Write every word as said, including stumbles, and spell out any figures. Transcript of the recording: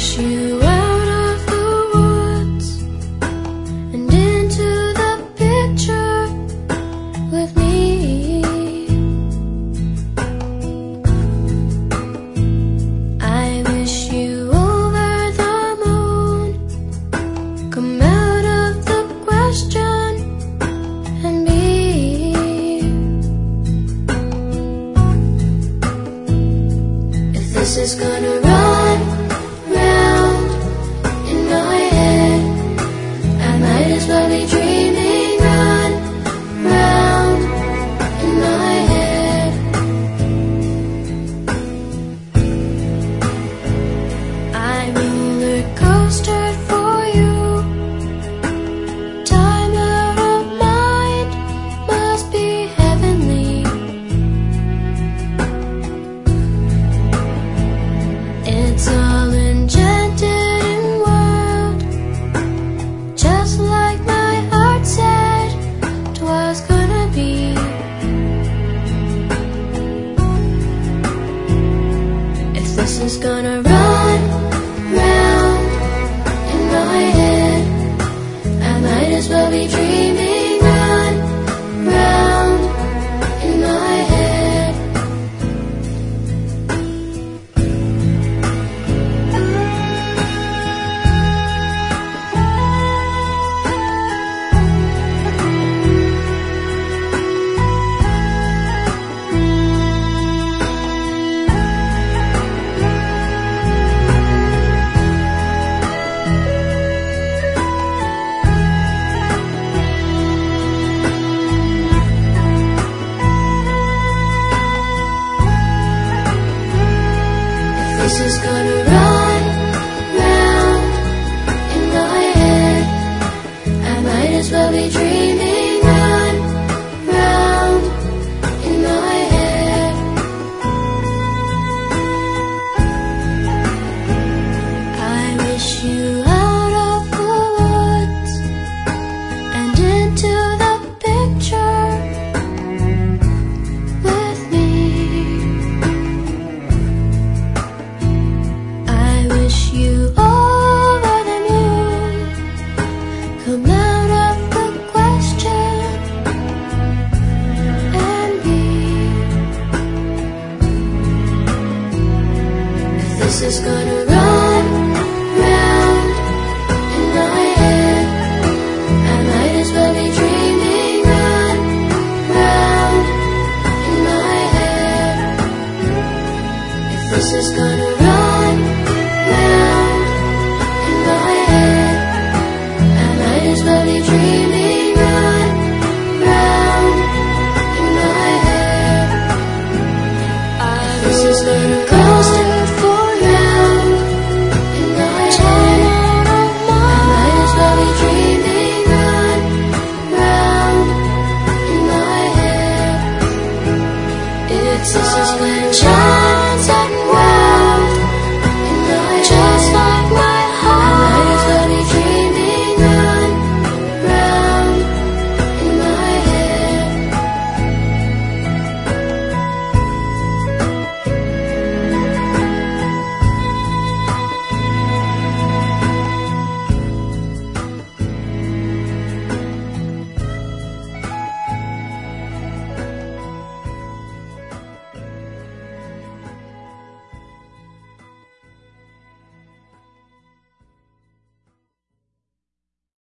wish you out of the woods and into the picture with me. I wish you over the moon, come out of the question and be. If this is gonna run round in my head, I might as well be dreaming. Run round in my head. I roller coastered for you. Time out of mind must be heavenly. It's all enchanted and wild, just like my heart said 'twas gonna be. If this is gonna run round in my head, I might as well be dreaming. Run round in my head. This is gonna run round in my head, I might as well be dreaming. Run round in my head. I wish you out of the woods and into the picture with me. I wish you